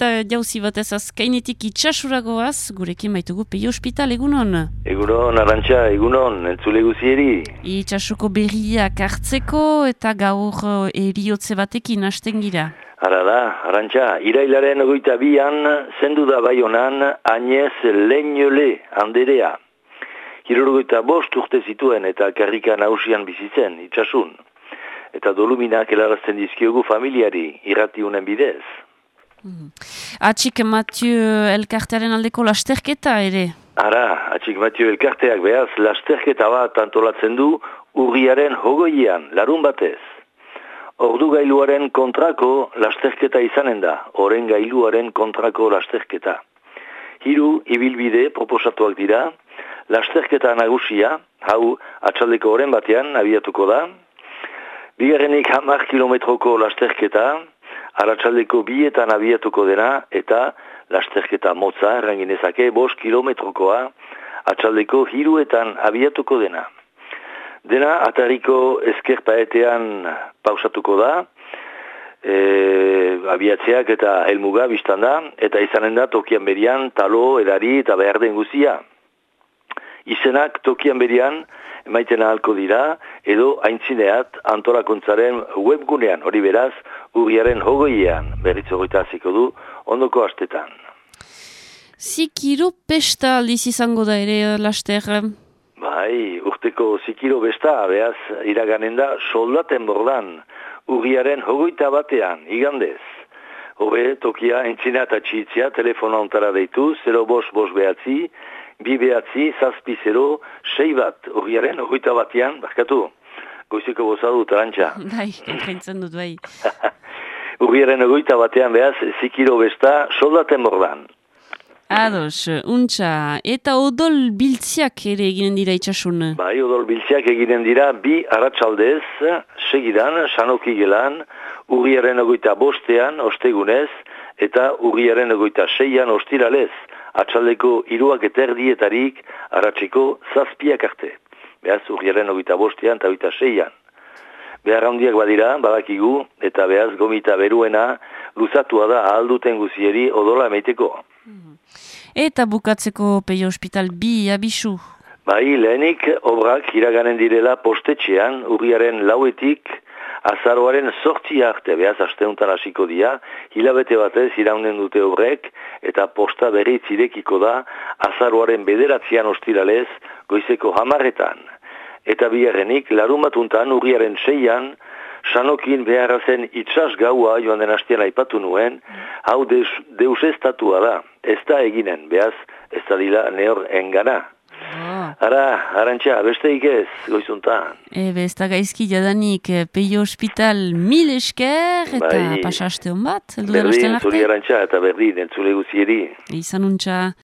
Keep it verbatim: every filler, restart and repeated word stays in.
eta jauzi batez azkainetik itxasuragoaz, gurekin baitugu Peio Ospital, egunon? Egunon, Arantxa, egunon, entzule guzieri. Itxasuko berriak hartzeko eta gaur eriotze batekin hasten gira. Ara da, Arantxa, irailaren ogoita bian, zendu da Baionan, Agnez Leñole anderea. Hirurgoita bost urte zituen eta karrika nausian bizitzen, itxasun. Eta doluminak helarazten dizkiogu familiari, irratiunen bidez. Mm. Atxik Mathieu elkartearen aldeko lasterketa ere? Ara, Atxik Mathieu elkarteak behaz, lasterketa bat antolatzen du urriaren hogoian, larun batez. Ordu gailuaren kontrako lasterketa izanen da, oren gailuaren kontrako lasterketa. Hiru ibilbide proposatuak dira, lasterketa nagusia, hau atxaldeko oren batean abiatuko da, bigarrenik hamar kilometroko lasterketa, arratsaldeko bietan abiatuko dena, eta lasterketa motza, erranginezake, bost kilometrokoa, atxaldeko hiruetan abiatuko dena. Dena, atariko ezkerpaetean pausatuko da, e, abiatzeak eta helmuga biztan da, eta izanen da tokian berian, talo, edari eta behar den guzia. Izenak tokian berian, emaiten ahalko dira, edo aintzineat antolakuntzaren webgunean, hori beraz, urriaren hogoian, berriz hogeita hasiko du, ondoko astetan. Zikiro pesta aldiz izango da ere, laster? Bai, urteko zikiro besta, behaz, iraganen da, soldaten bordan, urriaren hogeita batean, igandez. Hore, tokia, aintzina eta txiitzia, telefona ontara deitu, zero bos bos behatzi, bi behatzi, zazpi zero, sei bat, urriaren hogeita batean, barkatu, goizeko bozadu, Arantxa. Bai, entraintzen dut, bai. Urriaren hogeita batean, behaz, zikiro besta, soldaten bordan. Ados, untxa, eta odol biltziak ere eginen dira itxasun? Bai, odol biltziak eginen dira, bi arratsaldez, segidan, sanoki gelan, urriaren hogeita bostean, ostegunez, eta urriaren hogeita seian, ostiralez, atxaldeko hiruak eta erdietarik, arratseko zazpiak arte. Behaz, urriaren hogeita bostean, eta hogeita seian. Behar handiak badira, badakigu, eta behaz gomita beruena, luzatua da ahalduten guzieri odola emeiteko. Eta bukatzeko Peio Ospital bi abisu? Bai, lehenik obrak iraganen direla postetxean, urriaren lauetik, azaroaren sortzi arte, behaz asteuntan hasiko dira, hilabete batez iraunen dute obrek, eta posta berriz irekiko da, azaroaren bederatzean ostiralez, goizeko hamarretan. Eta bigarrenik, larun batuntan, urriaren seian, sanokin beharrazen itxas gaua joan den hastian aipatu nuen, hau deus, deus estatua da, ez da eginen, behaz, ez da dila nehor engana. Oh. Ara, Arantxa, besteik ez, goizuntan. Ebe, ez da gaizki jadanik, Peio Ospital mil esker, eta bai, pasaste hon bat, eldu den hasten arte. Berdin, zuri Arantxa, eta berdin, entzule guzieri. Izan untxa.